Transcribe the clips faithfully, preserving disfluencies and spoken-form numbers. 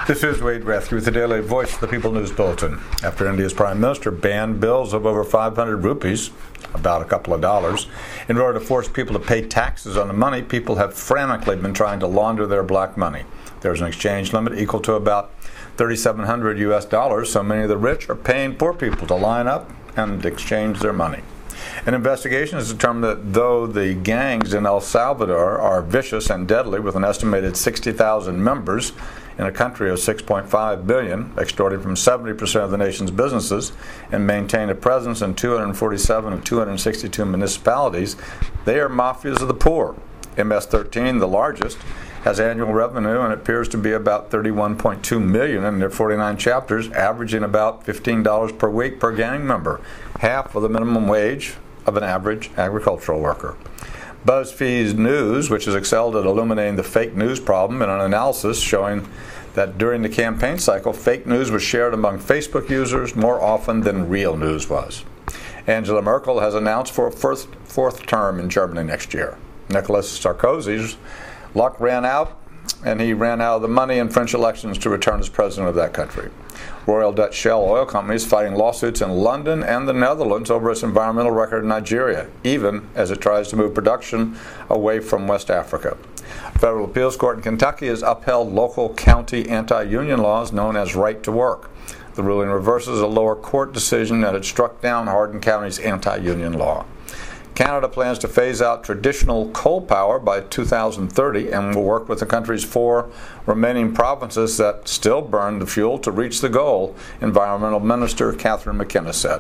This is Wade Rathke with the Daily Voice of the People News Bulletin. After India's Prime Minister banned bills of over five hundred rupees, about a couple of dollars, in order to force people to pay taxes on the money, people have frantically been trying to launder their black money. There's an exchange limit equal to about thirty-seven hundred U S dollars, so many of the rich are paying poor people to line up and exchange their money. An investigation has determined that though the gangs in El Salvador are vicious and deadly, with an estimated sixty thousand members in a country of six point five billion, extorting from seventy percent of the nation's businesses, and maintain a presence in two hundred forty-seven of two hundred sixty-two municipalities, they are mafias of the poor. M S thirteen, the largest, has annual revenue and appears to be about thirty-one point two million in their forty-nine chapters, averaging about fifteen dollars per week per gang member, half of the minimum wage of an average agricultural worker. BuzzFeed News, which has excelled at illuminating the fake news problem in an analysis showing that during the campaign cycle, fake news was shared among Facebook users more often than real news was. Angela Merkel has announced for a first, fourth term in Germany next year. Nicolas Sarkozy's luck ran out, and he ran out of the money in French elections to return as president of that country. Royal Dutch Shell Oil Company is fighting lawsuits in London and the Netherlands over its environmental record in Nigeria, even as it tries to move production away from West Africa. A federal appeals court in Kentucky has upheld local county anti-union laws known as right to work. The ruling reverses a lower court decision that had struck down Hardin County's anti-union law. Canada plans to phase out traditional coal power by two thousand thirty and will work with the country's four remaining provinces that still burn the fuel to reach the goal, Environmental Minister Catherine McKenna said.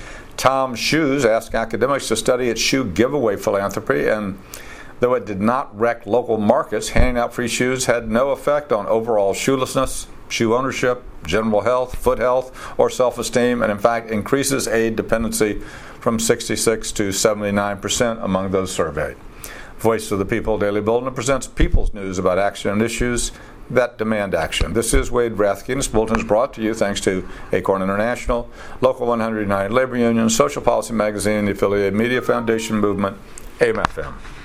Tom's Shoes asked academics to study its shoe giveaway philanthropy, and though it did not wreck local markets, handing out free shoes had no effect on overall shoelessness, shoe ownership, general health, foot health, or self-esteem, and in fact increases aid dependency from sixty-six to seventy-nine percent among those surveyed. Voice of the People Daily Bulletin presents people's news about action and issues that demand action. This is Wade Rathke, and this bulletin is brought to you thanks to Acorn International, Local one hundred United Labor Union, Social Policy Magazine, the affiliated Media Foundation Movement, A M F M.